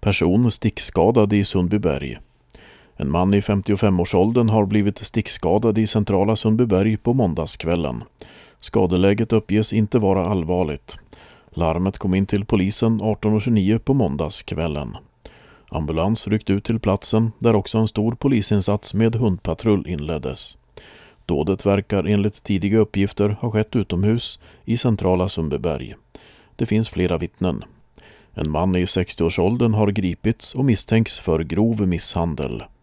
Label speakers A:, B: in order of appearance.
A: Person stickskadad i Sundbyberg. En man i 55-årsåldern har blivit stickskadad i centrala Sundbyberg på måndagskvällen. Skadeläget uppges inte vara allvarligt. Larmet kom in till polisen 18:29 på måndagskvällen. Ambulans ryckte ut till platsen där också en stor polisinsats med hundpatrull inleddes. Dådet verkar enligt tidiga uppgifter ha skett utomhus i centrala Sundbyberg. Det finns flera vittnen. En man i 60-årsåldern har gripits och misstänks för grov misshandel.